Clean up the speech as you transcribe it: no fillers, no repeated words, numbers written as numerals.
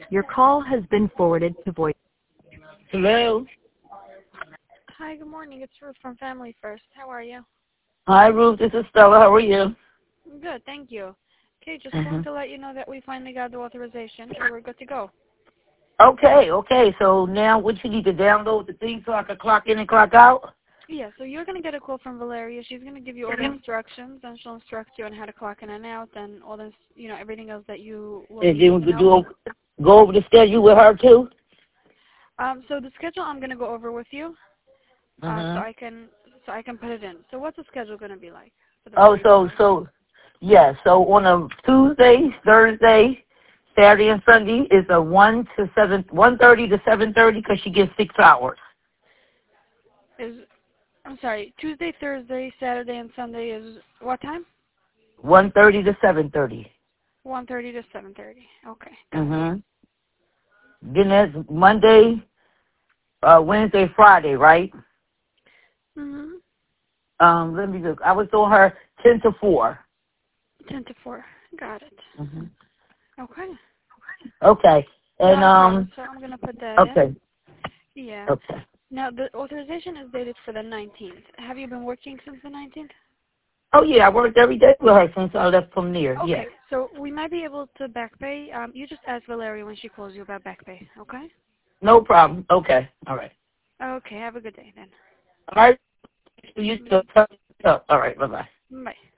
Your call has been forwarded to voice. Hello. Hi, good morning. It's Ruth from Family First. How are you? Hi, Ruth. This is Stella. How are you? Good, thank you. Okay, just wanted to let you know that we finally got the authorization, so we're good to go. Okay. So now what you need to download the thing so I can clock in and clock out? Yeah, so you're going to get a call from Valeria. She's going to give you all the instructions, and she'll instruct you on how to clock in and out and all this, everything else that you will And need then we to could know. go over the schedule with her too? So the schedule I'm going to go over with you, so I can put it in. So what's the schedule going to be like? So on a Tuesday, Thursday, Saturday, and Sunday is a 1:30 to 7:30 because she gets 6 hours. I'm sorry, Tuesday, Thursday, Saturday, and Sunday is what time? 1:30 to 7:30. 1:30 to 7:30. Okay. Then there's Monday, Wednesday, Friday, right? Let me look. I was on her 10 to 4. 10 to 4. Got it. Okay. Okay. And so I'm gonna put that in. Yeah. Okay. Now the authorization is dated for the 19th. Have you been working since the 19th? Oh yeah, I worked every day with her since I left from there. Okay. Yes. So we might be able to back pay. You just ask Valeria when she calls you about back pay. Okay. No problem. Okay. All right. Okay. Have a good day then. All right. You too. All right. Bye bye. Bye.